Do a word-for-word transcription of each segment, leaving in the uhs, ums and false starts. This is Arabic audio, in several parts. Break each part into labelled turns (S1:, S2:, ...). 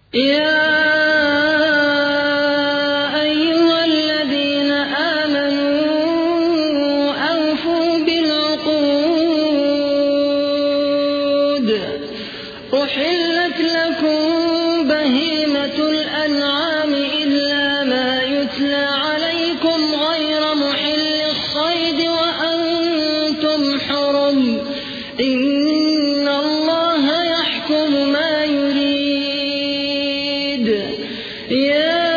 S1: يا أيها الذين آمنوا أوفوا بالعقود أحلت لكم بهيمة الأنعام إلا ما يتلى عليكم غير محل الصيد وأنتم حرم إن الله يحكم ما يريد. يا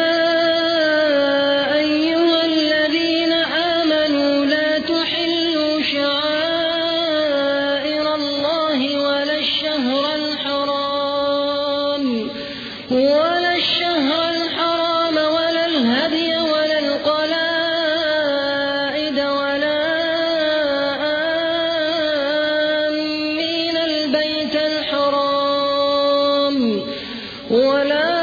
S1: أيها الذين آمنوا لا تحلوا شعائر الله ولا الشهر الحرام ولا الشهر الحرام ولا الهدي ولا القلائد ولا آمين البيت الحرام ولا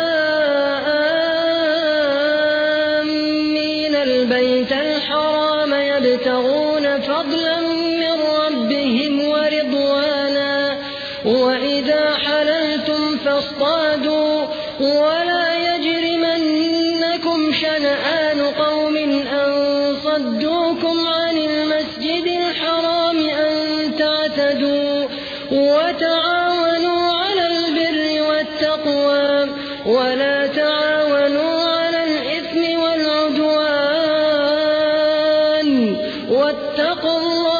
S1: آمين البيت الحرام يبتغون فضلا من ربهم ورضوانا وإذا حللتم فاصطادوا ولا يجرمنكم شنآن قوم أن صدوكم عن المسجد الحرام أن تعتدوا وتعاونوا على البر والتقوى ولا تعاونوا على الإثم والعدوان واتقوا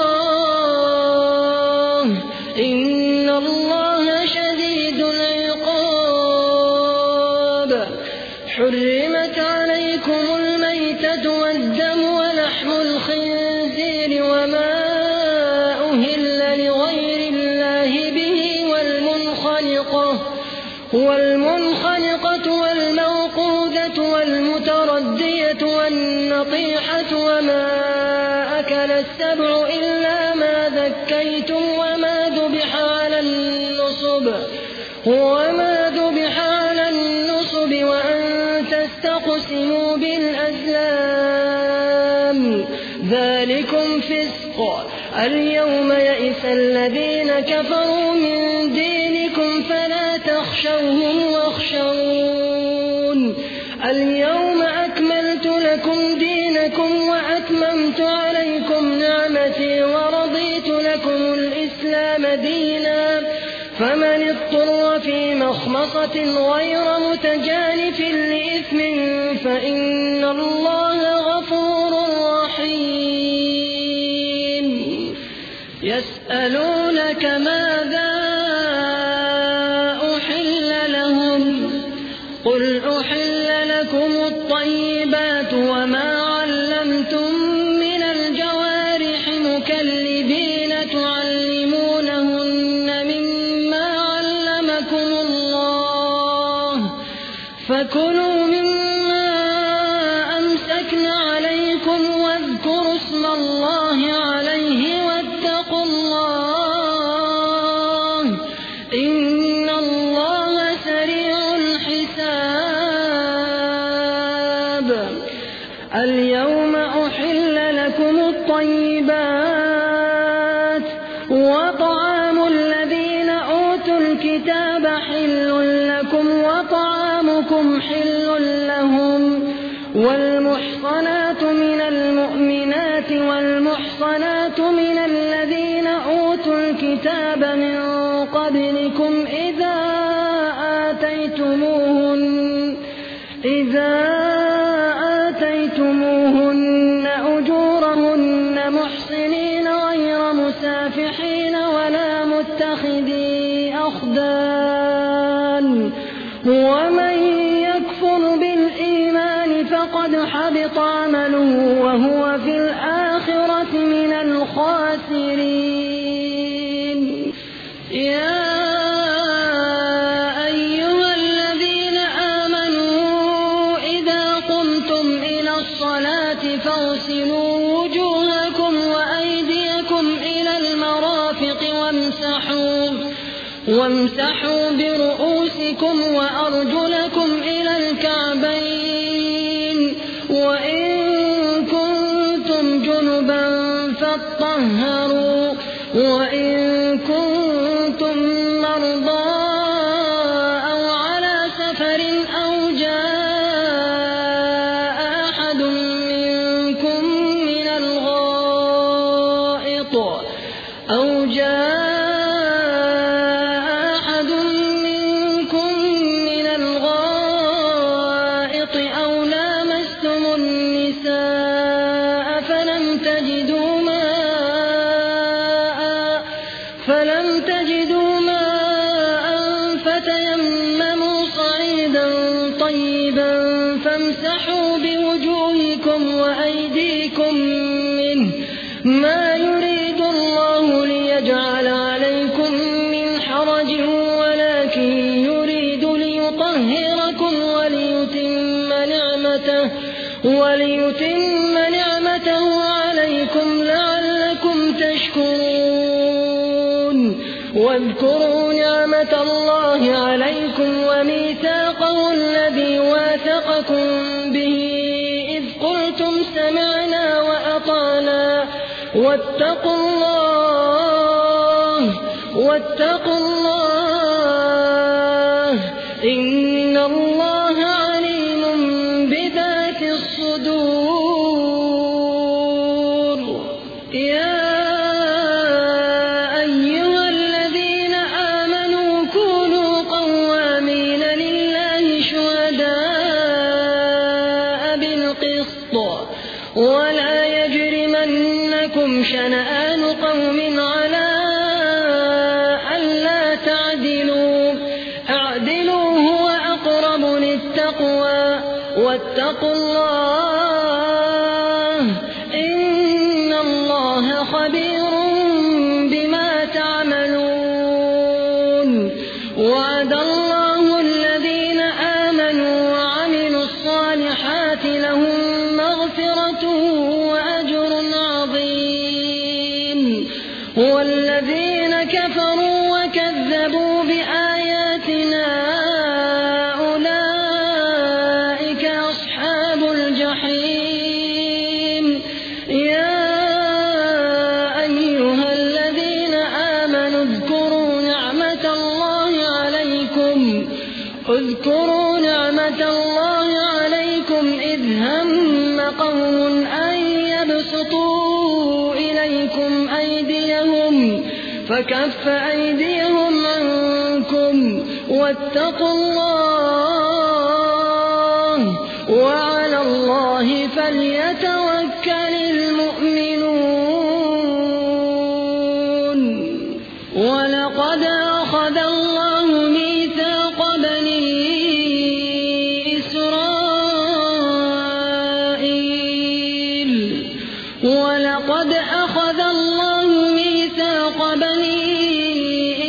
S1: الله إن الله شديد العقاب. حرمت عليكم الميتة والدم ولحم الخنزير وما أهل لغير الله به والمنخنقة والمنخنقة والموقوذة والمتردية والنطيحة وما أكل السبع إلا ما ذكيتم وما ذبح على النصب وما ذبح على النصب وأن تستقسموا بالأزلام ذلكم فسق. اليوم يئس الذين كفروا من دينكم فلا تخشوهم واخشون اليوم أكملت لكم دينكم وأتممت عليكم نعمتي ورضيت لكم الإسلام دينا فمن اضطر في مخمصة غير متجانف لإثم فإن الله غفور رحيم. يسألونك ماذا أحل لهم قل أحل لكم الطيبات وما علمتم من الجوارح مكلبين تعلمونهن مما علمكم الله فكلوا مما أمسكن عليكم واذكروا اسم الله عليه واتقوا الله إن الله سريع الحساب. اليوم أحل لكم الطيبات وطعام الذين أوتوا الكتاب حل لكم وطعامكم حل لهم والمحصنات من المؤمنات والمحصنات من الذين أوتوا الكتاب من قبلكم إذا آتيتموهن إذا آتيتموهن أجورهن محصنين غير مسافحين ولا متخذي أخدان ومن يكفر بالإيمان فقد حبط عمله وهو في الآخرة من الخاسرين. يا أيها الذين آمنوا إذا قمتم إلى الصلاة فاغسلوا وجوهكم وأيديكم إلى المرافق وامسحوا وامسحوا برؤوسكم وأرجلكم إلى الكعبين وإن كنتم جنبا فاطهروا وإن كنتم مرضى أو على سفر وأيديكم منه ما يريد الله ليجعل عليكم من حرج ولكن يريد ليطهركم وليتم نعمته, وليتم نعمته عليكم لعلكم تشكرون. واذكروا نعمة الله عليكم وميثاقه الذي واثقكم به إذ قلتم سمعنا وأطعنا واتقوا الله واتقوا الله إن الله عليم بذات الصدور. يا أيها الذين آمنوا كونوا قوامين لله شهداء بالقسط ولا يجرمنكم شنآن قوم على ألا تعدلوا اعدلوا هو أقرب للتقوى واتقوا الله إن الله خبير بما تعملون. وعد الله الذين آمنوا وعملوا الصالحات لهم مغفرة وأجر عظيم. والذين كفروا وكذبوا بآياتنا أولئك أصحاب الجحيم. يا أيها الذين آمنوا اذكروا نعمة الله عليكم اذكروا نعمة الله عليكم إذ هم قوم أن يبسطوا إليكم أيديهم فكف أيديهم عنكم واتقوا الله وعلى الله فليتوكل المؤمنون. ولقد أخذ الله ميثاق بني إسرائيل ولقد أخذ الله ميثاق بني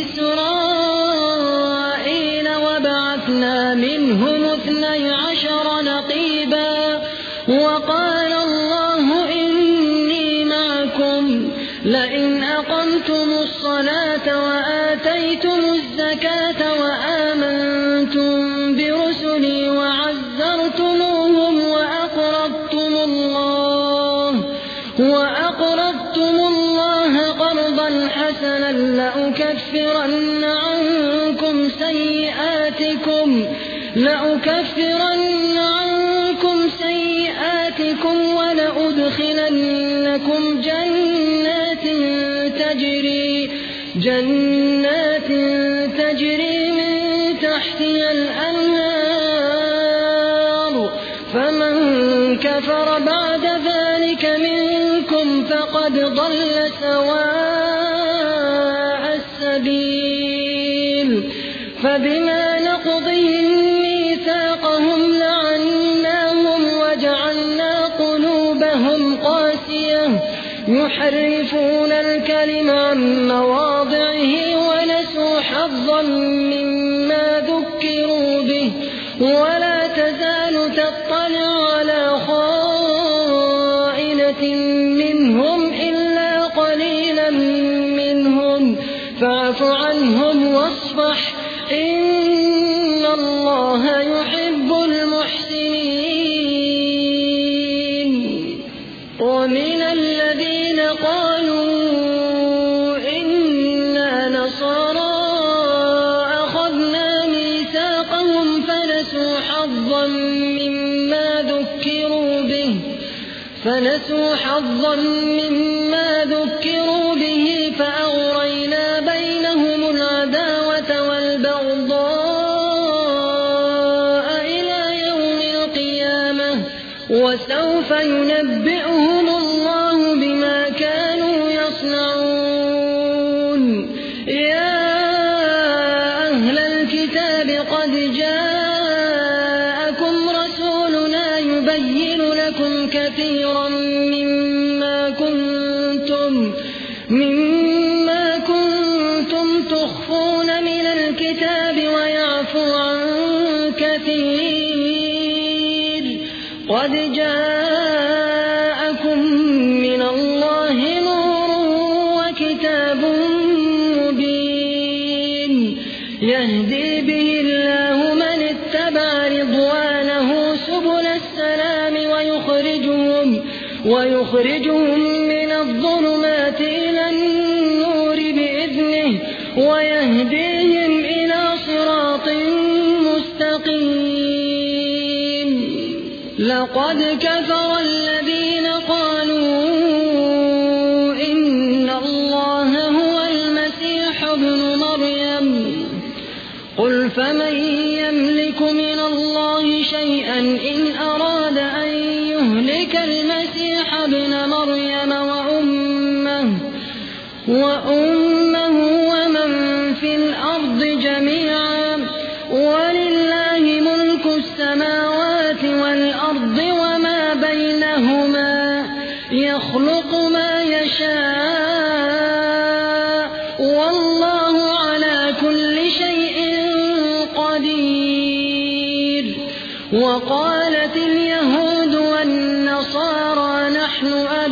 S1: إسرائيل وبعثنا منهم اثني عشر نقيبا وقال الله إني معكم لئن أقمتم الصلاة وآتيتم الزكاة وآمنتم برسلي وعزرتموهم وأقرضتم الله وأقرضتم الله قرضا حسنا لأكفرن عنكم سيئاتكم لأكفرن عنكم سيئاتكم ولأدخلنكم جنات تجري جنات تجري من تحتها الأنهار فمن كفر بعد ذلك منكم فقد ضل سواء السبيل. فبما نقضهم ميثاقهم لعناهم وجعلنا قلوبهم قاسية يحرفون الكلم عن مواضعه ونسوا حظا مما ذكروا به ولا تزال تطلع على خائنة منهم إلا قليلا منهم فاعف عنهم واصفح إن الله يحب المحسنين. ومن الذين قالوا إنا نصارى أخذنا ميثاقهم فنسوا حظا مما ذكروا به فنسوا حظا مما ذكروا به فأغرينا بينهم العداوة والبغضاء إلى يوم القيامة وسوف ينبئهم الله بما كانوا يصنعون. يا أهل الكتاب قد جاءكم رسولنا يبين يبين لكم كثيرا مما كنتم مما كنتم تخفون من الكتاب ويعفو عن كثير. قد جاءكم من الله نور وكتاب مبين يهدي به الله من اتبع رضوانه سبل السلام ويخرجهم, ويخرجهم من الظلمات إلى النور بإذنه ويهديهم إلى صراط مستقيم. لقد كفر الذين قالوا إن الله هو المسيح ابن مريم. قل فمن يملك من الله شيئا إن أراد أن يهلك المسيح ابن مريم وأمه, وأمه ومن في الأرض جميعا ولله ملك السماوات والأرض وما بينهما يخلق ما يشاء والله على كل شيء قدير. وقالت اليهود والنصارى نحن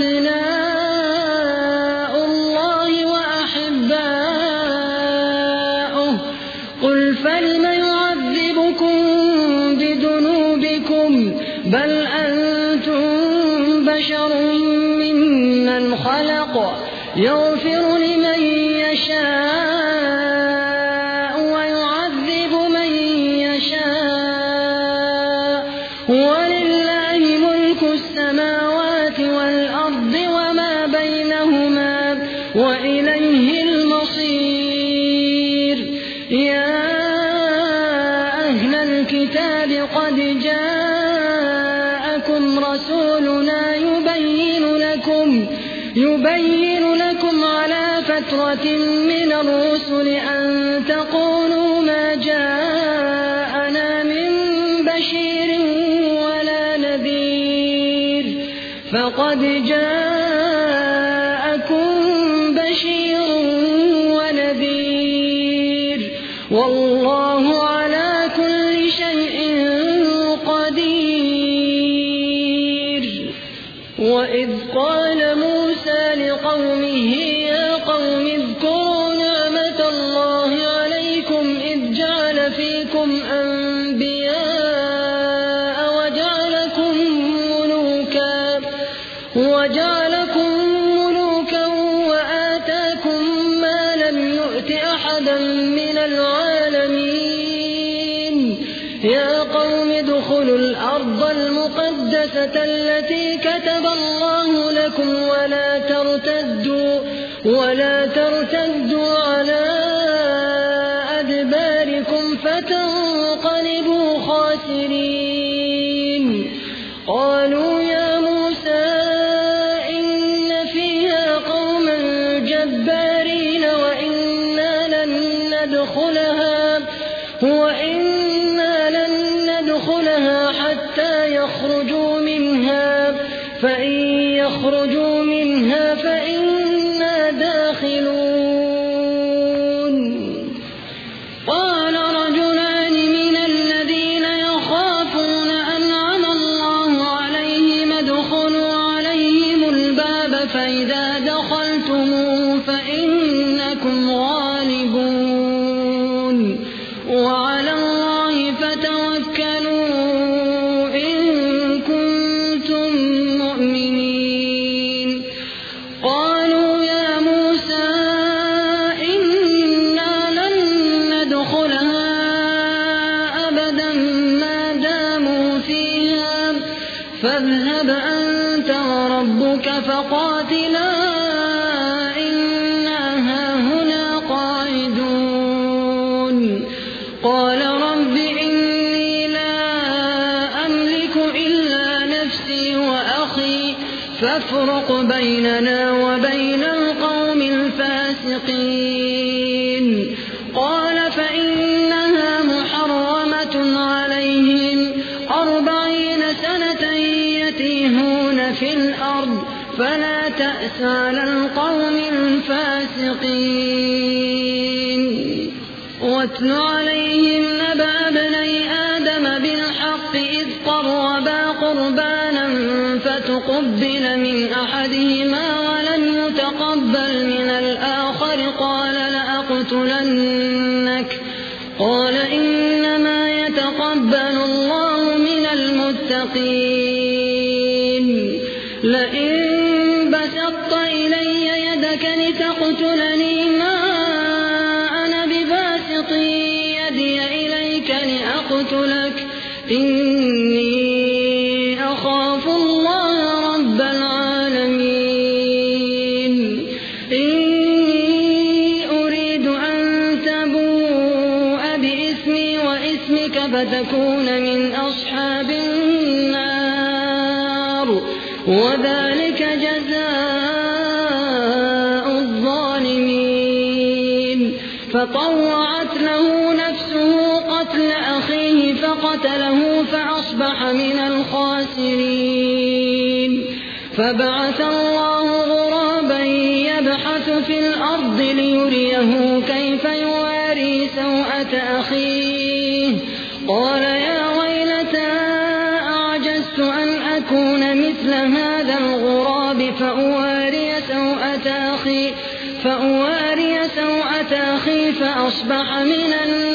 S1: أبناء الله وأحباؤه. قل فلم يعذبكم بذنوبكم بل أنتم بشر ممن خلق يغفر لمن يشاء ويعذب من يشاء ولله ملك السماوات والأرض وما بينهما وإليه المصير. يا أهل الكتاب قد جاءكم رسولنا يبين لكم يبين لكم على فترة من الرسل أن تقولوا ما جاءنا من بشير ولا نذير. فقد جاءكم بشير ونذير والله على كل شيء قدير. وإذ قال موسى لقومه يا قوم اذكروا نعمة الله عليكم إذ جعل فيكم أنبياء وجعلكم ملوكا وجعلكم ملوكا وآتاكم ما لم يؤت أحدا من العالمين. يا قوم ادخلوا الأرض المقدسة التي كتب الله لكم ولا ترتدوا ولا ترتدوا على أدباركم فتنقلبوا خاسرين. قالوا يا موسى إن فيها قوما جبارين وإنا لن ندخلها وإنا لن ندخلها حتى يخرجوا منها فإن يخرجوا منها فإنا داخلون. قال رجلان من الذين يخافون أنعم الله عليهم ادخلوا عليهم الباب فإذا دخلتموه فإنكم غالبون وعلى الله فتوكلوا إن كنتم مؤمنين. قالوا يا موسى إنا لن ندخلها أبدا ما داموا فيها فاذهب أنت وربك فقاتلا إنا هاهنا قاعدون. قال رب إني لا أملك إلا نفسي وأخي فافرق بيننا وبين القوم الفاسقين. قال فإنها محرمة عليهم أربعين سنة فلا تأس على القوم الفاسقين. واتل عليهم نبأ ابني آدم بالحق إذ قربا قربانا فتقبل من أحدهما ولم يتقبل من الآخر قال لأقتلنك قال إنما يتقبل الله من المتقين. لئن بسطت إلي يدك لتقتلني ما أنا بباسط يدي إليك لأقتلك إني أخاف الله رب العالمين. إني أريد أن تبوء بإثمي وإثمك فتكون من أصحاب النار وذلك جزاء الظالمين. فطوعت له نفسه قتل أخيه فقتله فأصبح من الخاسرين. فبعث الله غرابا يبحث في الأرض ليريه كيف يواري سوءة أخيه قال يا ويلتى أعجزت أن أكون مثل هذا الغراب فأواري سوءة أخي فأواري سوءة أخي فأصبح من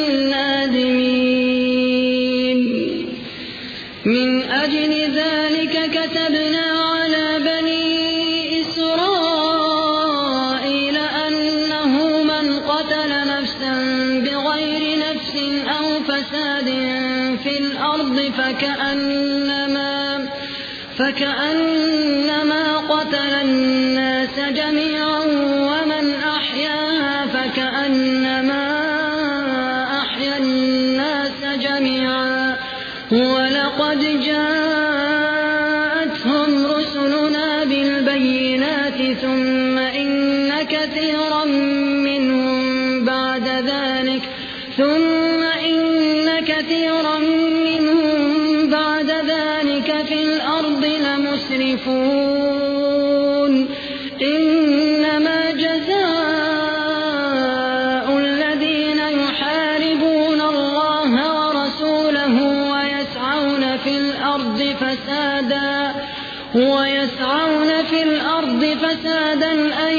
S1: النادمين. من أجل ذلك كتبنا على بني إسرائيل أنه من قتل نفسا بغير نفس أو فساد في الأرض فكأنما فكأنما قتل الناس جميعا ومن أحياها فكأنما أحيا الناس جميعا. ولقد جاءتهم رسلنا بالبينات ثم إن كثيرا منهم بعد ذلك ثم إن كثيرا منهم بعد ذلك في الأرض لمسرفون. إنما جزاء الذين يحاربون الله ورسوله ويسعون في الأرض فسادا ويسعون في الأرض فسادا أن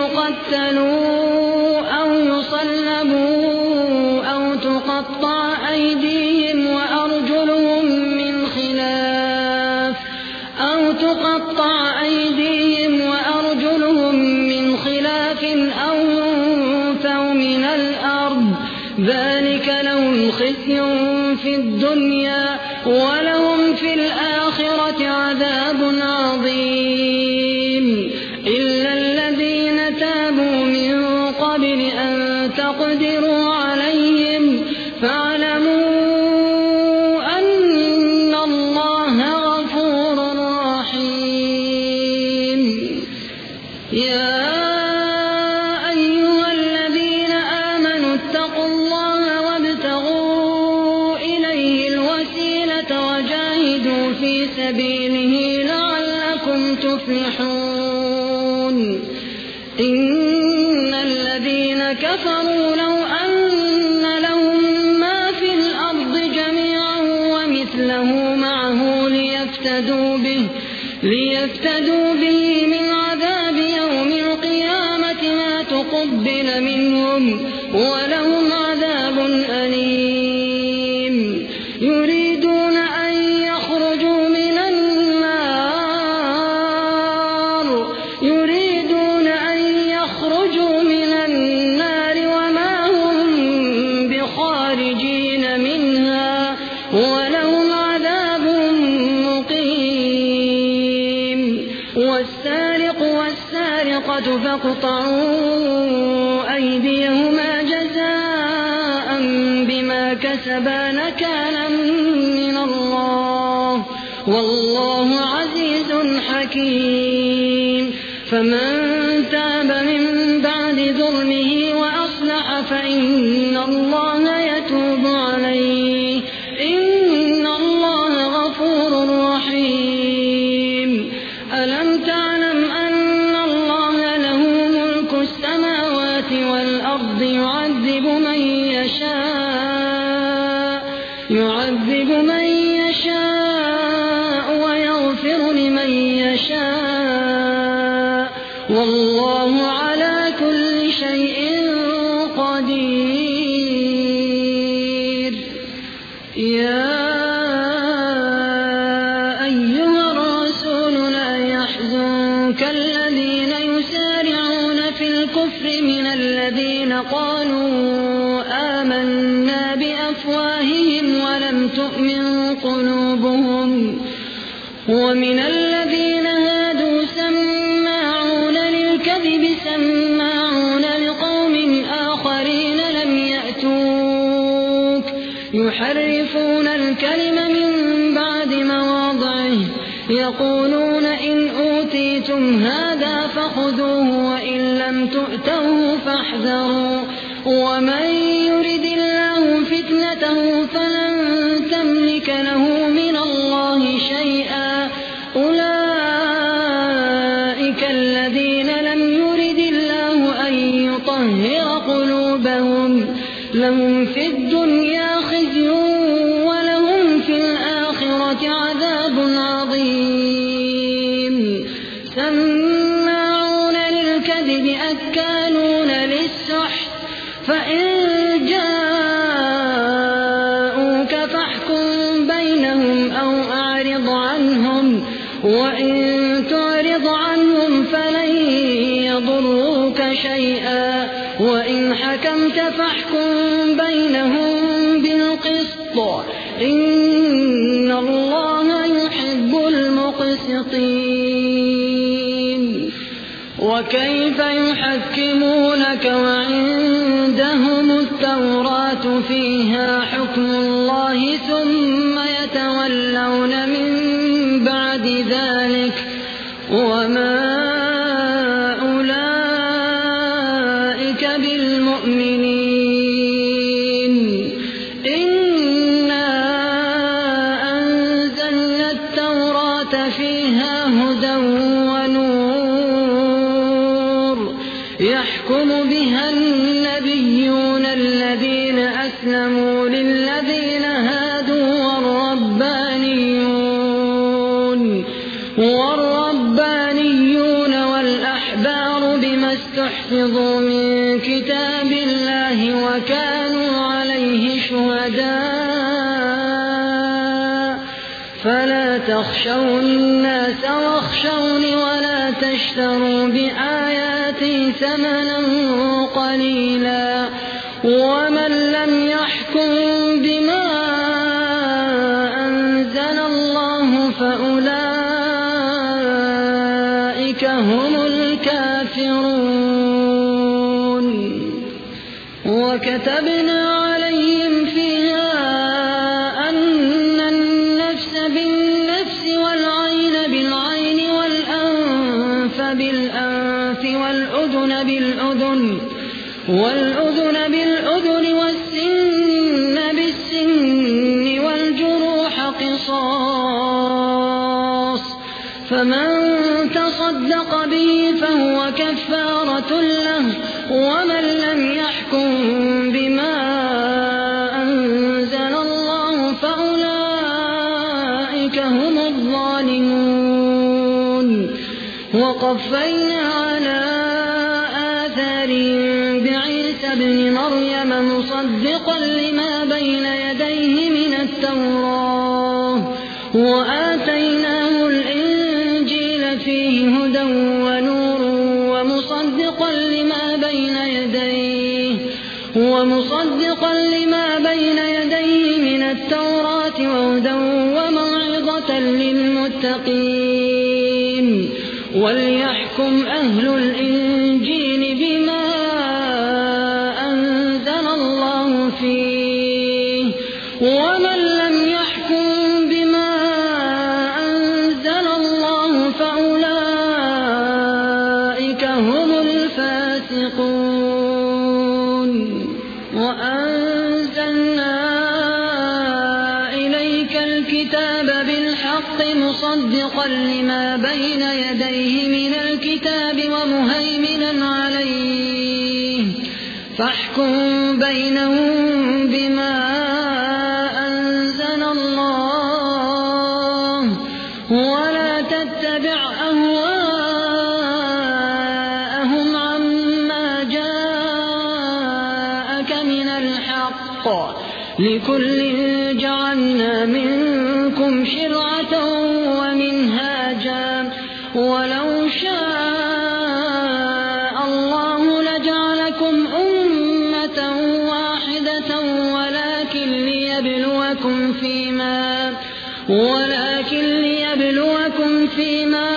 S1: يقتلوا أو يصلبوا أو تقطع أيديهم وأرجلهم من خلاف أو تقطع أيديهم وأرجلهم من خلاف أو ينفوا من الأرض ذلك لهم خزي في الدنيا ولهم في الآخرة عذاب عظيم. إلا الذين تابوا من قبل أن تقدروا عليهم فاعلموا أن الله غفور رحيم. يا أيها الذين آمنوا اتقوا الله وابتغوا إليه الوسيلة وجاهدوا في سبيله لعلكم تفلحون. إن الذين كفروا لو أن لهم ما في الأرض جميعا ومثله معه ليفتدوا به, ليفتدوا به من عذاب يوم القيامة ما تقبل منهم ولهم عذاب أليم. يريدون أن يخرجوا من النار يريدون أن يخرجوا من النار وما هم بخارجين منها ولهم عذاب مقيم. والسارق والسارقة فاقطعوا أيديهما جزاء بما كسبا نكالا من الله والله عزيز حكيم. فمن تاب من بعد ظلمه وأصلح فإن الله يتوب عليه إن الله غفور رحيم. ألم تعلم يعذب من يشاء ويغفر لمن يشاء والله على كل شيء قدير. يا أيها الرسول لا يحزنك الذين يسارعون في الكفر من الذين قالوا آمنا بأفواههم ولم تؤمن قلوبهم ومن الذين هادوا سماعون للكذب سماعون لقوم آخرين لم يأتوك يحرفون الكلم من بعد مواضعه يقولون إن أوتيتم هذا فخذوه وإن لم تؤتوه فاحذروا ومن يرد الله فتنته فلن تملك له من الله شيئا أولئك الذين لم يرد الله أن يطهر قلوبهم لهم في الدنيا خزي ولهم في الآخرة عذاب عظيم. سماعون للكذب أكالون للسحت فإن جاءوك فاحكم بينهم أو أعرض عنهم وإن تعرض عنهم فلن يضروك شيئا وإن حكمت فاحكم بينهم بالقسط إن الله يحب المقسطين. وكيف يحكمونك وعندهم التوراة فيها حكم الله ثم يتولون من بعد ذلك وما أولئك بالمؤمنين. إنا أنزلنا التوراة فيها هدى ونور يحكم بها النبيون الذين أسلموا للذين هادوا والربانيون والربانيون والأحبار بما استحفظوا من كتاب الله وكانوا عليه شهداء فلا تخشوا الناس واخشوني ولا تشتروا بآياتي ثمنا قليلا ومن لم يحكم بما أنزل الله فأولئك هم الكافرون. وكتبنا عليهم فيها أن النفس بالنفس والعين بالعين والأنف بالأنف والأذن بالأذن والأذن بالأذن والسن بالسن والجروح قصاص فمن تصدق به فهو كفارة له ومن لم يحكم بما أنزل الله فأولئك هم الظالمون. وقفينا على آثارهم بعيسى ابن مريم مصدقا لما بين يديه من التوراة وآتيناه الإنجيل فيه هدى ونور ومصدقا لما بين يديه ومصدقا لما بين يديه من التوراة وهدى وموعظة للمتقين. وليحكم أهل الإنجيل بما أنزل الله فيه ومن لم يحكم بما أنزل الله فأولئك هم الفاسقون. وأنزلنا إليك الكتاب بالحق مصدقا لما بين يديه من الكتاب ومهيمنا عليه فاحكم بينهم بما أنزل لكل جعلنا منكم شرعة ومنهاجا ولو شاء الله لجعلكم أمة واحدة ولكن ليبلوكم فيما ولكن ليبلوكم فيما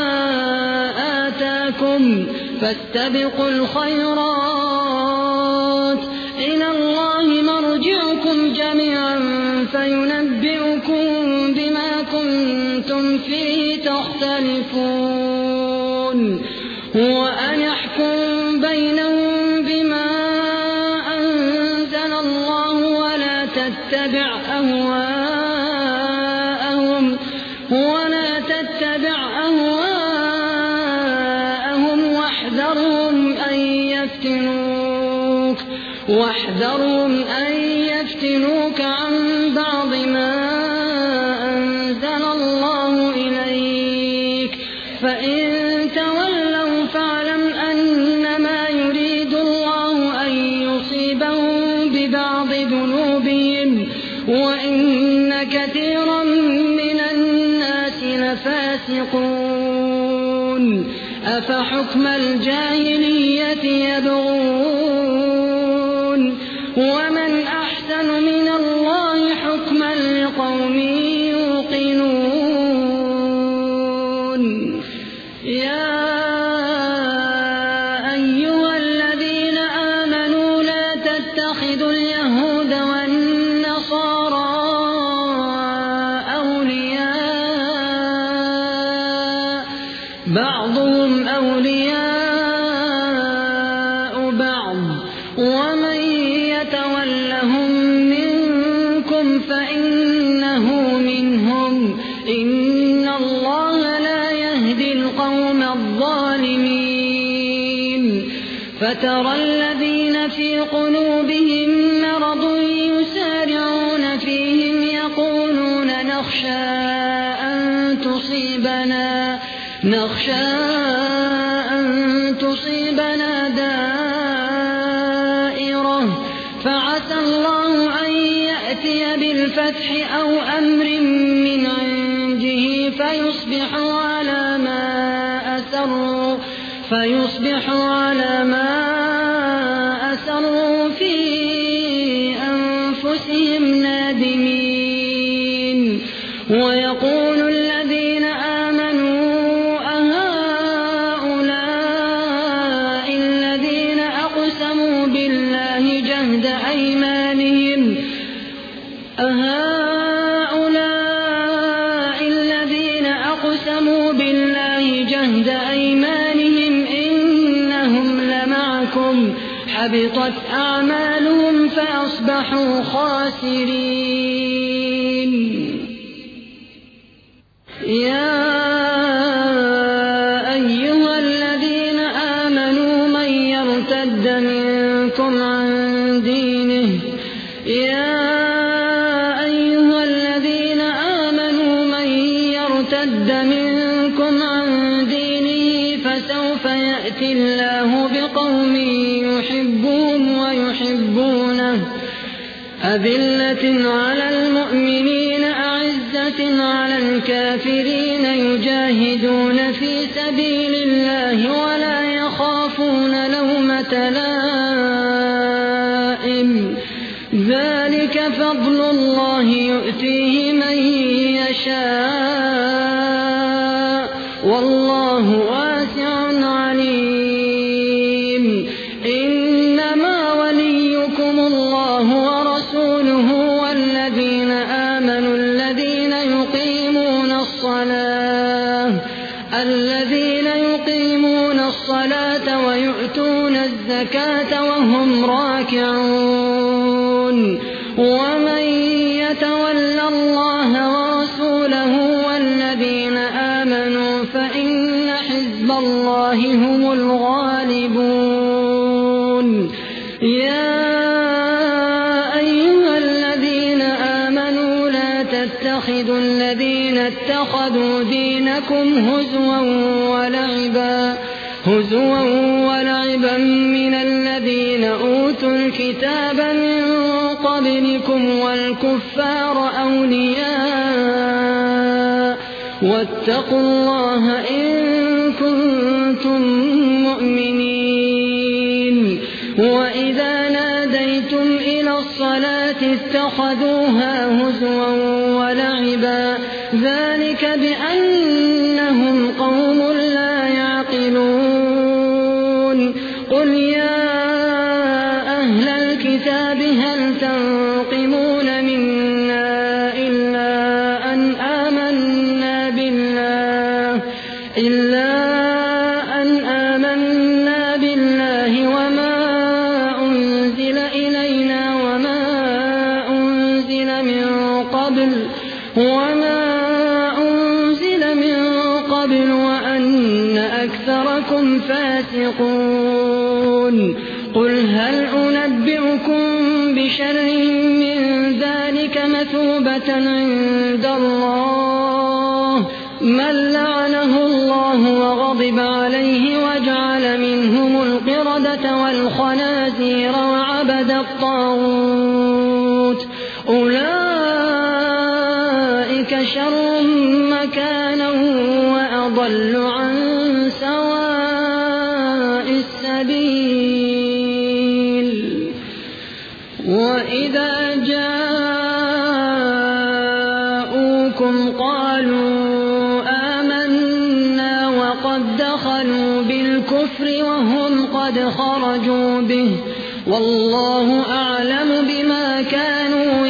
S1: آتاكم فاستبقوا الخيرات إلى الله مرجعكم جميعا فينبئكم بما كنتم فيه تختلفون وأن يحكم بينهم بما أنزل الله ولا تتبع أهواءهم ولا تتبع أهواءهم واحذرهم أن يفتنوك واحذرهم أن يفتنوك عن بعض ما أنزل الله إليك فإن تولوا فاعلم أنما يريد الله أن يصيبهم ببعض ذنوبهم وإن كثيرا من الناس لفاسقون أفحكم الجاهلية يبغون ومن أحسن من الله حكما لقوم يوقنون يا أيها الذين آمنوا لا تتخذوا اليهود والنصارى أولياء بعضهم أولياء بعض ومن يتولهم منكم فإنه منهم إن الله لا يهدي القوم الظالمين فترى الذين في قلوبهم مرض يسارعون فيهم يقولون نخشى أن تصيبنا نخشى أن تصيبنا دائرة فعسى الله أن يأتي بالفتح أو أمر من عنده فيصبحوا على ما أسروا فيصبحوا على ما أسروا في أنفسهم نادمين ويقول الذين آمنوا أهؤلاء الذين أقسموا بالله جهد أيمانهم أهؤلاء الذين أقسموا بالله جهد أيمانهم إنهم لمعكم حبطت أعمالهم فأصبحوا خاسرين يا أيها الذين آمنوا من يرتد منكم عن دينه يا أيها الذين آمنوا من يرتد منكم عن دينه فسوف يأتي الله بقوم يحبهم ويحبونه أذلة على المؤمنين أعزة على الكافرين يجاهدون في سبيل الله ولا يخافون لومة لائم ذلك فضل الله يؤتيه من يشاء والله واسع عليم إنما وليكم الله ورسوله والذين آمنوا الذين يقيمون الصلاة الذين يقيمون الصلاة ويؤتون الزكاة وهم راكعون ومن يتول الله ورسوله والذين آمنوا فإن حزب الله هم الغالبون يا أيها الذين آمنوا لا تتخذوا الذين اتخذوا دينكم هزوا ولعبا هزوا ولعبا من الذين أوتوا الكتاب من قبلكم والكفار أولياء واتقوا الله إن كنتم مؤمنين. وإذا ناديتم إلى الصلاة اتخذوها هزوا ولعبا ذلك بأنهم قوم لا يعقلون. قل يا أهل الكتاب هل تنقمون منا إلا أن آمنا بالله إلا أن آمنا بالله وما أنزل إلينا وما أنزل من قبل وما أنزل من قبل وأن أكثركم فاسقون. قل هل أنبئكم بشر من ذلك مثوبة عند الله من لعنه الله وغضب عليه وجعل منهم القردة والخنازير وعبد الطاغوت أولئك شر مكانا وأضل عن سواء السبيل. وإذا جاءوكم قالوا آمنا وقد دخلوا بالكفر وهم قد خرجوا به والله أعلم بما كانوا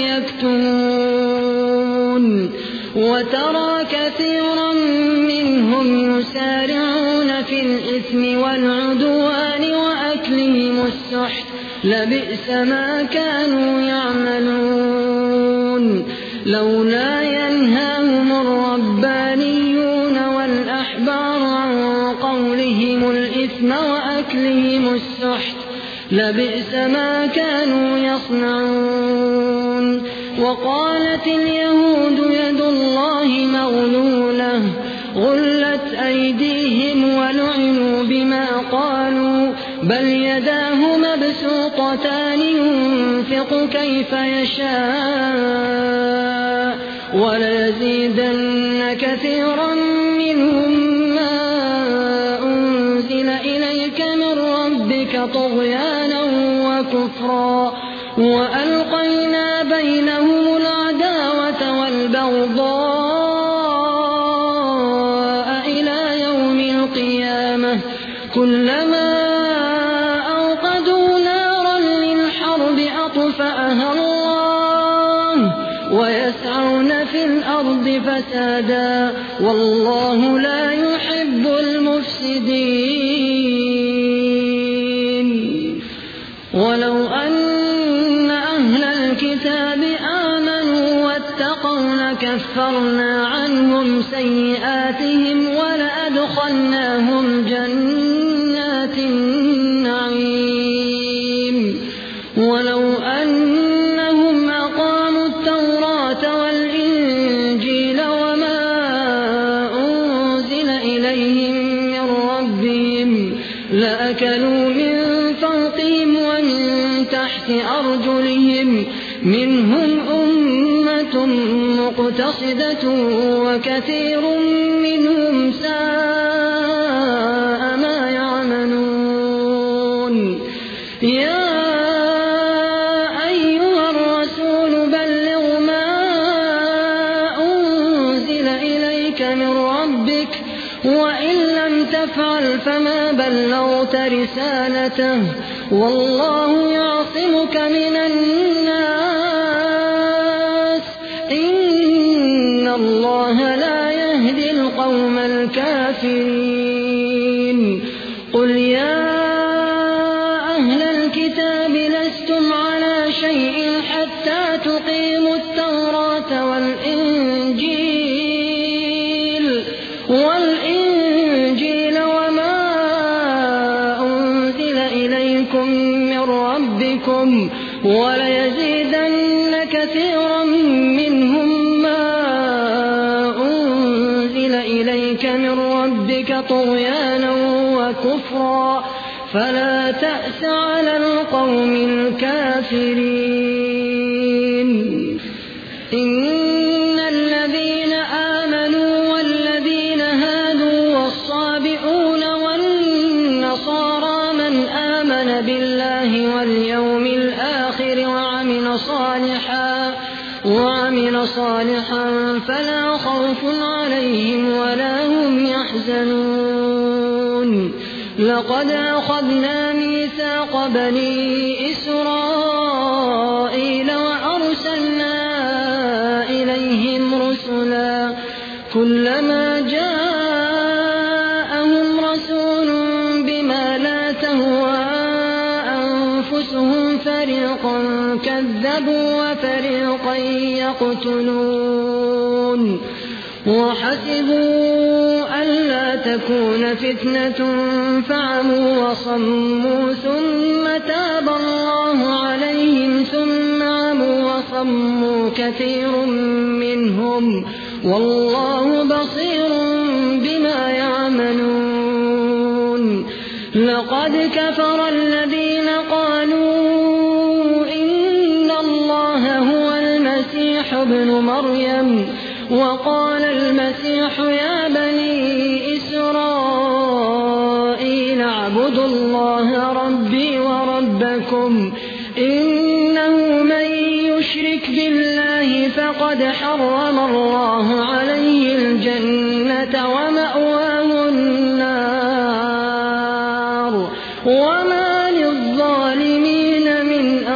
S1: يكتمون. وترى كثيرا منهم يسارعون في الإثم والعدوان وأكلهم السحت لبئس ما كانوا يعملون. لولا ينهاهم الربانيون والأحبار عن قولهم الإثم وأكلهم السحت لبئس ما كانوا يصنعون. وقالت اليهود يد الله مغلولة غلت أيديهم ولعنوا بما قالوا بل يداه مبسوطتان ينفق كيف يشاء وليزيدن كثيرا منهم ما أنزل إليك من ربك طغيانا وكفرا وألقينا بينهم العداوة والبغضاء إلى يوم القيامة كلما أوقدوا نارا للحرب أطفأها الله ويسعون في الأرض فسادا والله لا يحب المفسدين. ولو أن أهل الكتاب آمنوا واتقوا لكفرنا عنهم سيئاتهم ولأدخلناهم جنات النعيم. ولو أنهم أقاموا التوراة والإنجيل وما أنزل إليهم من ربهم لأكلوا من فوقهم ومن تحت أرجلهم منهم أمة مقتصدة وكثير منهم ساء ما يعملون. يا أيها الرسول بلغ ما أنزل إليك من ربك وإن لم تفعل فما بلغت رسالته والله يعصمك من الناس إن الله لا يهدي القوم الكافرين. قل يا أهل الكتاب لستم على شيء حتى تقيموا التوراة والإنجيل والإنجيل وما أنزل إليكم من ربكم وليزيدن كثيرا منهم ما أنزل إليك من ربك طغيانا وكفرا فلا تأس على القوم الكافرين. إن الذين آمنوا والذين هادوا والصابئون والنصارى من آمن بالله واليوم الآخر وعمل صالحا وعمل صالحا فلا خوف عليهم ولا هم يحزنون. لقد أخذنا ميثاق بني إسرائيل وأرسلنا إليهم رسلا كلما جاءهم رسول بما لا تهوى أنفسهم فريقا كذبوا وفريقا يقتلون وحسبوا ألا تكون فتنة فعموا وصموا ثم تاب الله عليهم ثم عموا وصموا كثير منهم والله بصير بما يعملون. لقد كفر الذين قالوا إن الله هو المسيح ابن مريم وقال المسيح يا بني إسرائيل اعبدوا الله ربي وربكم إنه من يشرك بالله فقد حرم الله عليه الجنة ومأواه النار وما للظالمين من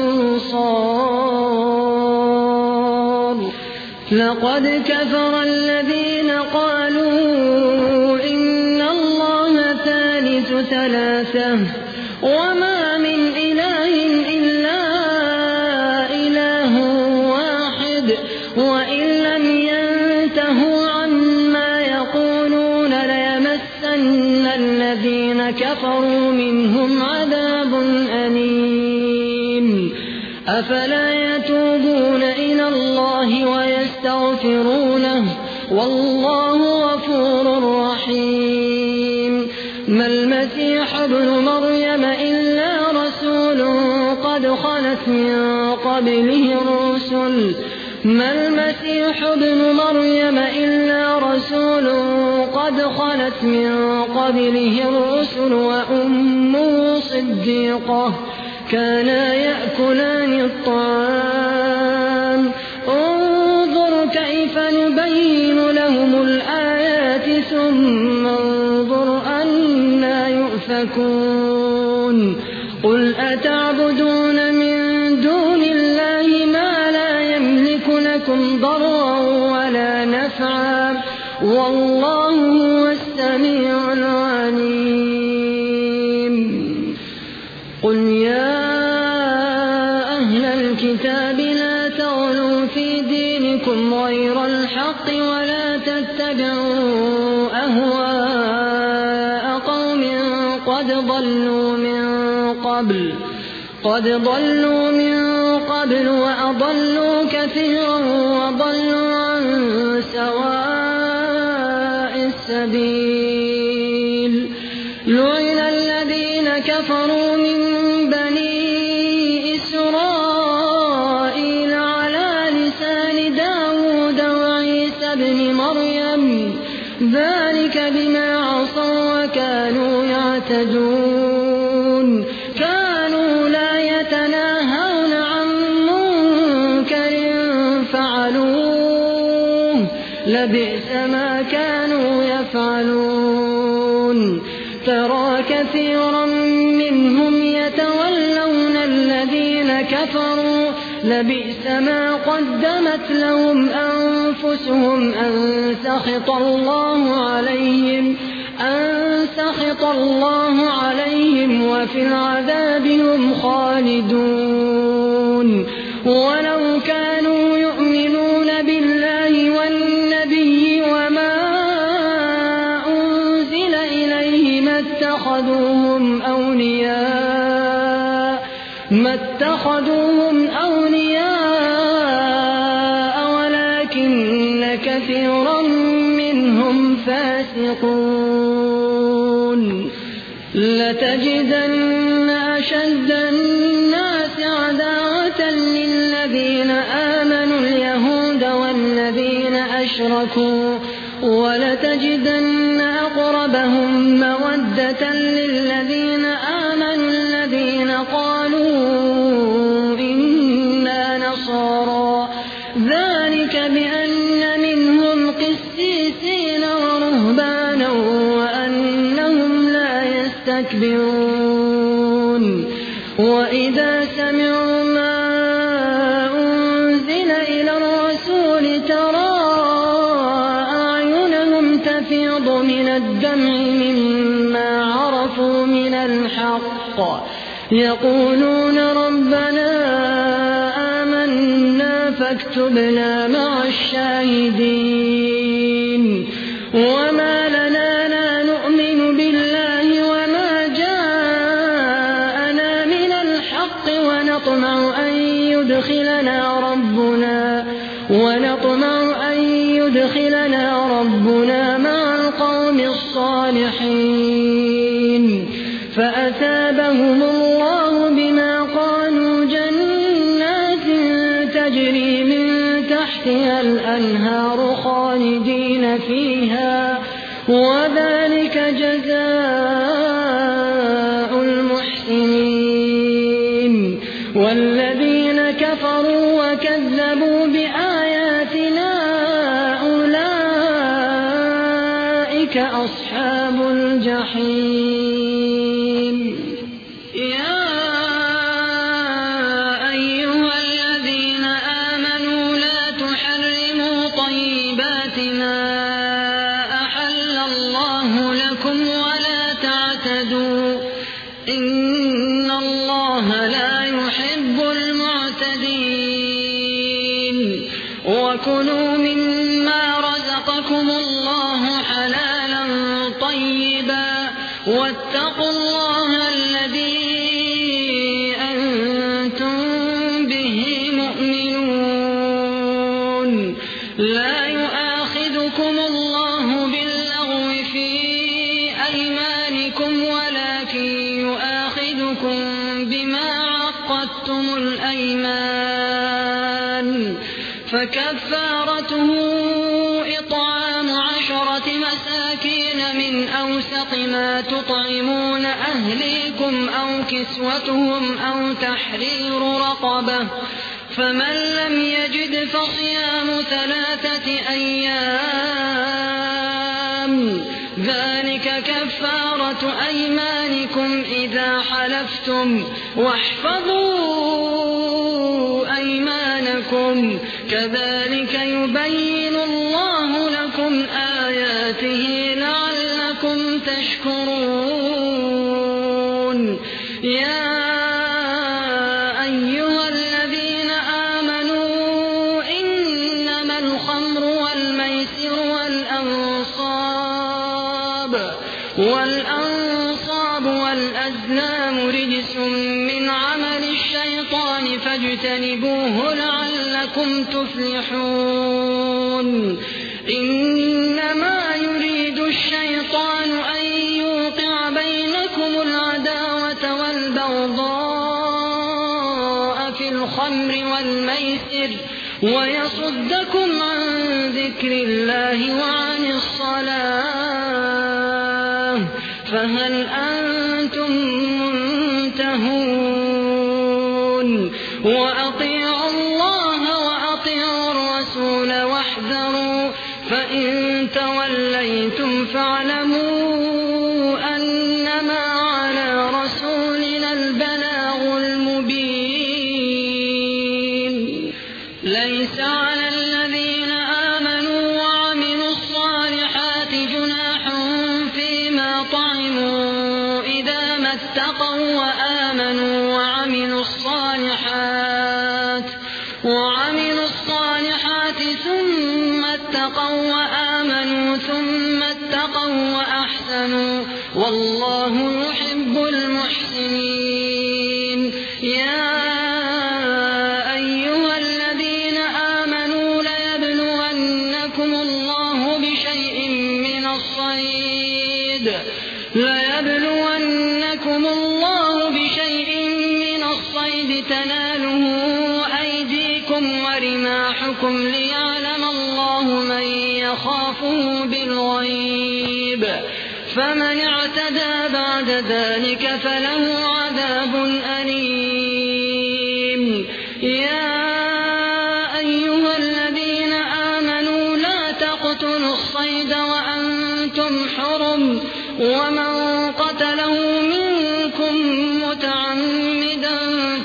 S1: أنصار. لقد كفر الذين قالوا إن الله ثالث ثلاثة وما من إله إلا إله واحد وإن لم ينتهوا عما يقولون ليمسن الذين كفروا منهم عذاب أليم. أفلا يتوبون إلى الله ويستغفرونه والله غفور رحيم. ما المسيح ابن مريم إلا رسول قد خلت من قبله الرسل ما المسيح ابن مريم إلا رسول قد خلت من قبله الرسل وأمه صديقة كانا يأكلان الطعام انظر كيف نبين لهم الآيات ثم انظر أنا يؤفكون. قل أتعبدون من دون الله ما لا يملك لكم ضرا ولا نفعا والله هو السميع العليم. قل يا أهل الكتاب لا تغلوا في دينكم غير الحق ولا تتبعوا أهواء قوم قد ضلوا من قبل قد ضلوا من قبل وأضلوا كثيرا وضلوا عن سواء السبيل. لعن الذين كفروا من بني إسرائيل على لسان داود وعيسى بن مريم ذلك بما عصوا وكانوا يعتدون. كانوا لا يتناهون عن منكر فعلوه لبئس ما كانوا يفعلون. ترى كثيرا منهم يتولون الذين كفروا لبئس ما قدمت لهم أنفسهم أن سخط الله عليهم أن سخط الله عليهم وفي العذاب هم خالدون. ولو كانوا يؤمنون بالله والنبي وما أنزل إليه ما اتخذوهم أولياء ما اتخذوهم أولياء ولكن كثيرا منهم فاسقون. لتجدن أشد الناس عداوة للذين آمنوا اليهود والذين أشركوا ولتجدن أقربهم مودة للذين آمنوا الذين قالوا إنا نصارى ذلك بأن منهم قسيسين ورهبانا وأنهم لا يستكبرون وإذا سمعوا ما أنزل إلى الرسول ترى أعينهم تفيض من الدمع مما عرفوا من الحق يقولون ربنا آمنا فاكتبنا مع الشاهدين وما لنا لا نؤمن بالله وما جاءنا من الحق ونطمع أن يدخلنا ربنا ونطمع أن يدخلنا ربنا مع القوم الصالحين فأثابهم الله بما قالوا جنات تجري من تحتها الأنهار خالدين فيها وذلك جزاء المحسنين والذين كفروا وكذبوا بآياتنا أولئك أصحاب الجحيم يا أيها الذين آمنوا لا تحرموا طيبات ما أحل الله لكم ولا تعتدوا إن الله لا يحب المعتدين وكلوا مما رزقكم الله حلالا طيبا واتقوا الله الذي أنتم به مؤمنون لا يؤاخذكم الله باللغو في أيمانكم ولكن يؤاخذكم بما عقدتم الأيمان فكفارته إطعام عشرة مساكين من أوسط ما تطعمون أهليكم أو كسوتهم أو تحرير رقبة فمن لم يجد فصيام ثلاثة أيام ذلك كفارة أيمانكم إذا حلفتم واحفظوا أيمانكم كذلك يبين الله لكم آياته لعلكم تشكرون يا أيها الذين آمنوا إنما الخمر والميسر والأنصاب والأنصاب والأزلام رجس من عمل الشيطان فاجتنبوه لعلكم تفلحون إنما يريد الشيطان أن يوقع بينكم العداوة والبغضاء في الخمر والميسر ويصدكم عن ذكر الله وعن الصلاة فهل أنتم منتهون وأطيعوا الله وأطيعوا الرسول واحذروا فإن توليتم فاعلموا أنما على رسولنا البلاغ المبين ليس على الذين آمنوا وعملوا الصالحات جناح فيما طعموا إذا ما اتقوا وآمنوا وعملوا الصالحات وعملوا الصالحات ثم اتقوا وآمنوا ثم اتقوا وأحسنوا والله يحب المحسنين يا أيها الذين آمنوا ليبلونكم الله بشيء من الصيد ليبلونكم يخافه بالغيب، فمن اعتدى بعد ذلك فله عذاب أليم. يا أيها الذين آمنوا لا تقتلوا الصيد وأنتم حرم، ومن قتله منكم متعمدا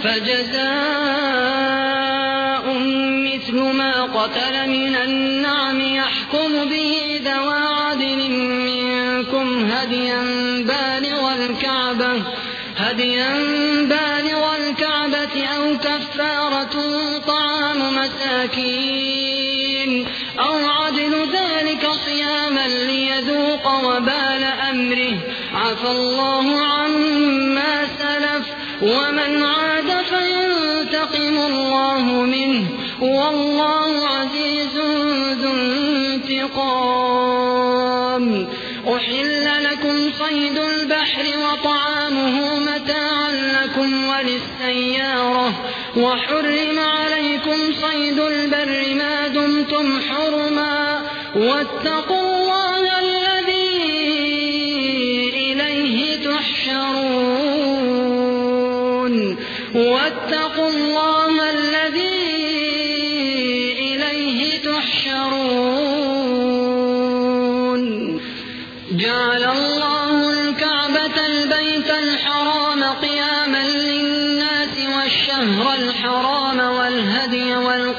S1: فجزاء مثل ما قتل من النعم يحكم به ذوى عدل منكم هديا بالغ الكعبة هديا بالغ الكعبة أو كفارة طعام مساكين أو عدل ذلك صياما ليذوق وبال أمره، عفى الله عما سلف، ومن عاد فينتقم الله منه، والله عزيز ذو انتقام. أحل لكم صيد البحر وطعامه متاعا لكم وللسيارة، وحرم عليكم صيد البر ما دمتم حرما، واتقوا الله الذي إليه تحشرون واتقوا الله الذي إليه تحشرون. جعل الله الكعبة البيت الحرام قياما للناس والشهر الحرام والهدي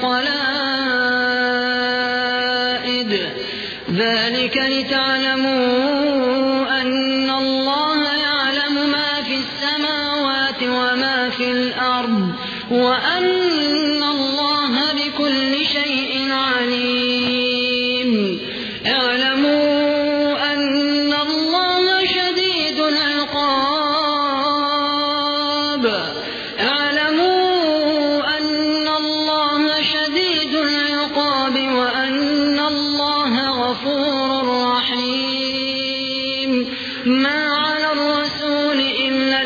S1: والقلائد، ذلك لتعلموا أن الله يعلم ما في السماوات وما في الأرض، وأن الله بكل شيء عليم. اعلموا أن الله شديد العقاب اعلموا أن الله شديد العقاب وأن الله غفور رحيم. ما على الرسول إلا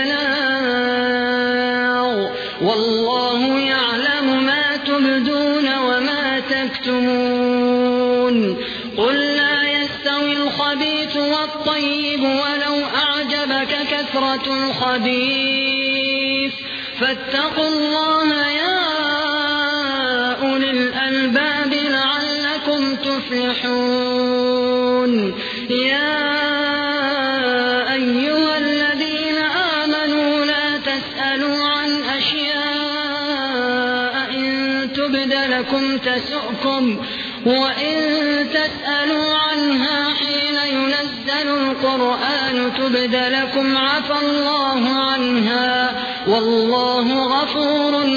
S1: البلاغ، والله يعلم ما تبدون وما تكتمون. قل لا يستوي الخبيث والطيب ولو أعجبك كثرة الخبيث، فاتقوا الله يا أولي الألباب لعلكم تفلحون. يا أيها الذين آمنوا لا تسألوا عن أشياء إن تبد لكم تسؤكم، وإن تسألوا عنها حين ينزل القرآن تبد لكم عفى الله عنها، والله غفور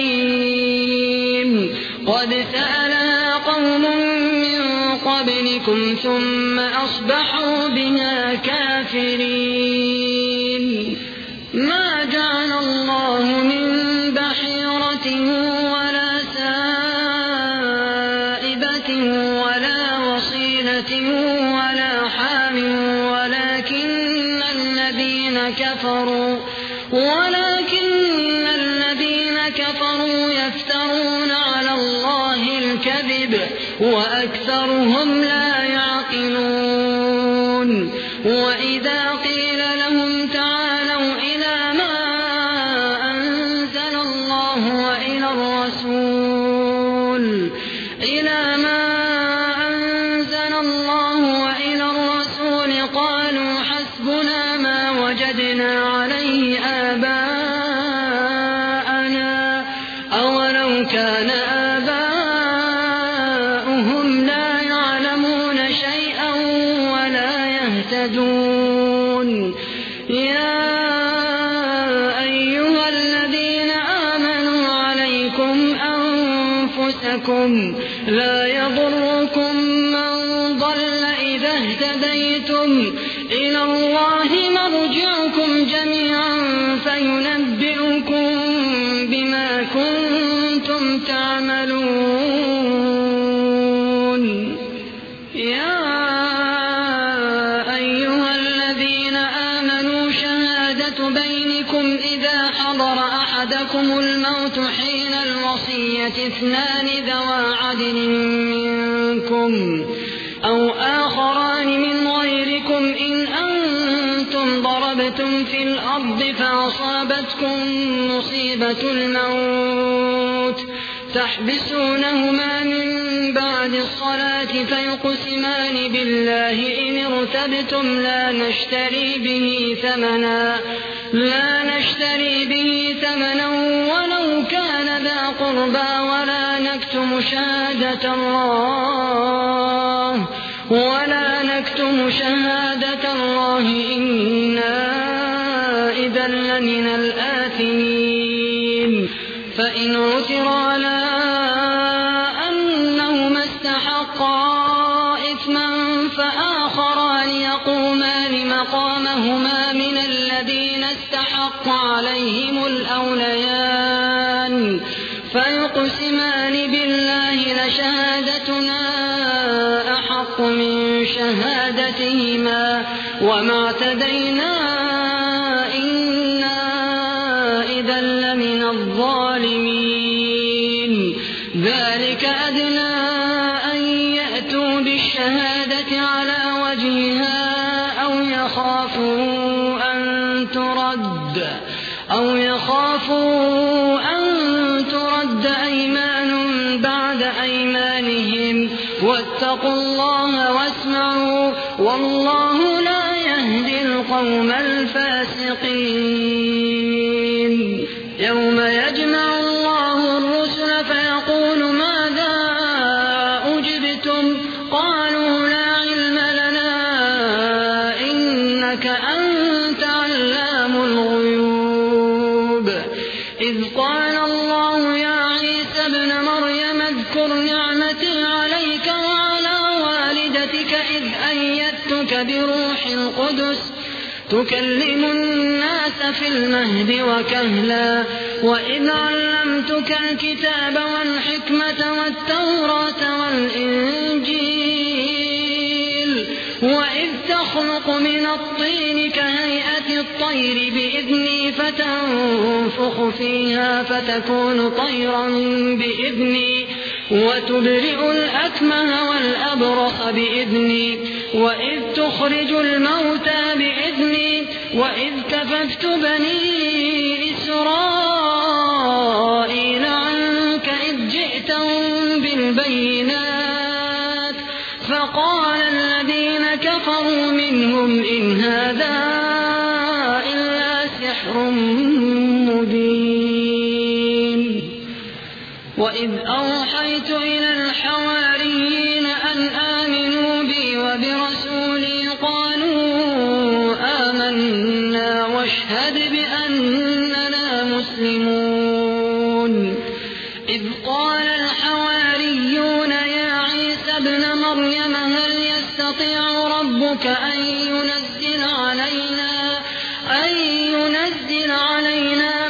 S1: حليم. قد سألها قوم من قبلكم ثم أصبحوا بها كافرين. ما جعل الله من بحيرة ولا سائبة ولا وصيلة ولا حام، ولكن الذين كفروا ولكن الذين كفروا يفترون على الله الكذب، وأكثرهم لا يعقلون. وإذا قيل لهم تعالوا إلى ما أنزل الله وإلى الرسول إلى ما أنزل الله وإلى الرسول قالوا حسبنا ما وجدنا عليه آباءنا، أولو كان آباؤهم لا يعلمون شيئا ولا يهتدون. يا أيها الذين آمنوا عليكم أنفسكم لا يضركم من ضل إذا اهتديتم، إلى الله مرجعكم جميعا فينبئكم بما كنتم تعملون. يا أيها الذين آمنوا شهادة بينكم إذا حضر أحدكم الموت حين الوصية اثنان ذوى عدل منكم منكم أو آخران من غيركم إن أنتم ضربتم في الأرض فأصابتكم مصيبة الموت تحبسونهما من بعد الصلاة فيقسمان بالله إن ارتبتم لا نشتري به ثمنا لا نشتري به ثمنا ولو كان ذا قربى ولا نكتم شهادة الله ولا نكتم شهادة الله إنا إذا لمن الآثمين فإن عثر على أنهما استحقا إثما فآخران يقومان مقامهما من الذين استحق عليهم الأوليان فيقسمان بالله لشهادتنا أحق من شهادتهما وما اعتدينا إنا إذا لمن الظالمين ذلك أدنى أن يأتوا بالشهادة على وجهها أو يخافوا أن ترد أو يخافوا أن ترد أيمان بعد أيمانهم واتقوا الله واسمعوا والله لا يهدي القوم الفاسقين يوم يجمع الله الرسل فيقول ماذا أجبتم قالوا لا علم لنا إنك أنت علام الغيوب إذ قال الله يا عيسى ابن مريم اذكر نعمتي عليك وعلى والدتك إذ أيدتك بروح القدس تكلم الناس في المهد وكهلا وإذ علمتك الكتاب والحكمة والتوراة والإنجيل وإذ تخلق من الطين كهيئة الطير بإذني فتنفخ فيها فتكون طيرا بإذني وتبرئ الأكمه والأبرص بإذني وإذ تخرج الموتى بإذني وإذ كففت بني إسرائيل عنك إذ جئتهم بالبينات فقال الذين كفروا منهم إن هذا إلا سحر مبين وإذ أوحيت إلى الحواريين أن آمنوا بي وبرسولي قالوا آمنا واشهد بأننا مسلمون إذ قال الحواريون يا عيسى ابن مريم هل يستطيع ربك أن ينزل علينا أن ينزل علينا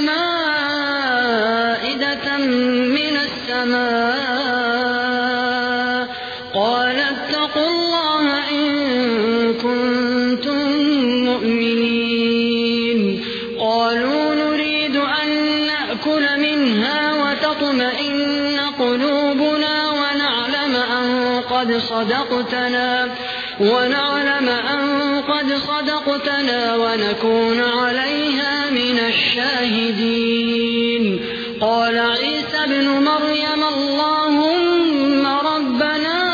S1: مائدة من السماء قال اتقوا الله إن كنتم مؤمنين قالوا نريد أن نأكل منها وتطمئن قلوبنا ونعلم أن قد صدقتنا ونعلم أن قد صدقتنا ونكون عليها من الشاهدين قال عيسى ابن مريم اللهم ربنا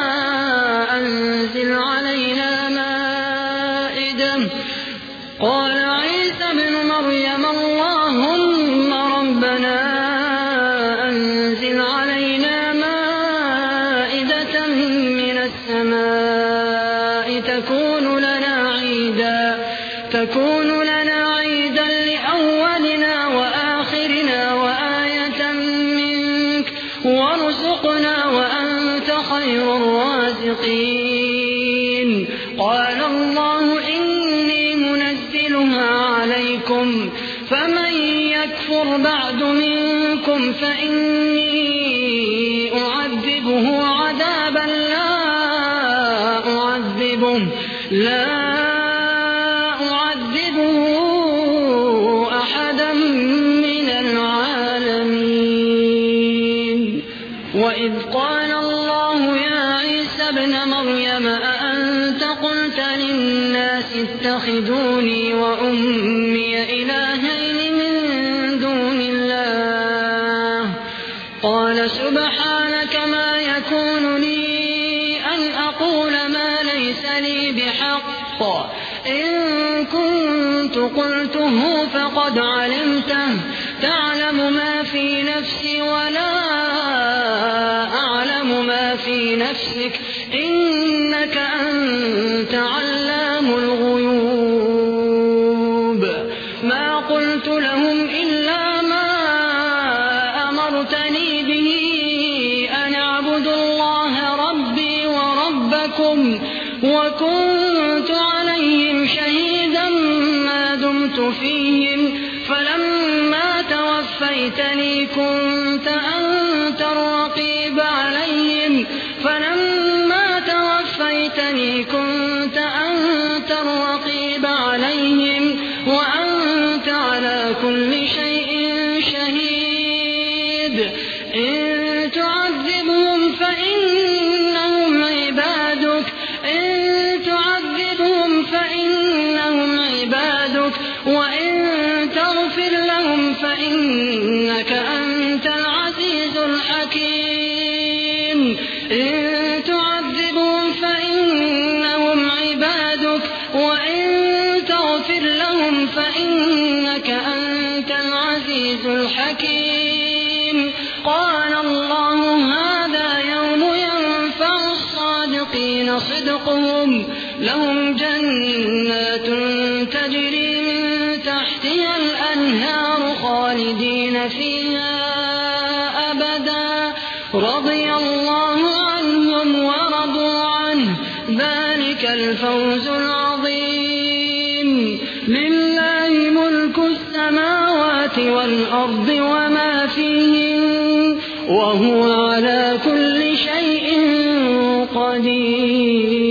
S1: أنزل علينا مائدة قال عيسى ابن مريم اللهم ربنا أنزل علينا مائدة من السماء تكون لنا عيدا تكون لنا عيدا لأولنا وآخرنا وآية منك وارزقنا وأنت خير الرازقين قال الله إني منزلها عليكم فمن يكفر بعد منكم فإني أعذبه عذابا لا أعذبه لا أعذبه أحدا من العالمين وإذ قال الله يا عيسى ابن مريم أأنت قلت للناس اتخذوني وأمي إلهين من دون الله قال سبحانك ما يكون لي أن أقول ما ليس لي بحق إن كنت قلته فقد علمته تعلم ما في نفسي ولا أعلم ما في نفسك إنك أنت علام الغيوب ما قلت لهم إلا ما أمرتني به أن اعبدوا الله ربي وربكم وكنت عليهم شهيدا ما دمت فيهم فلما توفيتني كنت أنت الرقيب عليهم فلما توفيتني كنت أنت الرقيب عليهم وأنت على كل شيء شهيد إن تعذبهم فإنهم عبادك إن تعذبهم فإنهم عبادك وإن تغفر لهم فإنك أنت العزيز الحكيم إن تعذبهم فإنهم عبادك وإن تغفر لهم فإنك أنت العزيز الحكيم قال الله هذا يوم ينفع الصادقين صدقهم لهم جنات تجري من تحتها الأنهار خالدين فيها أبدا رضي الله عنهم ورضوا عنه ذلك الفوز العظيم لله ملك السماوات والأرض وما فيهن وهو على كل شيء قدير.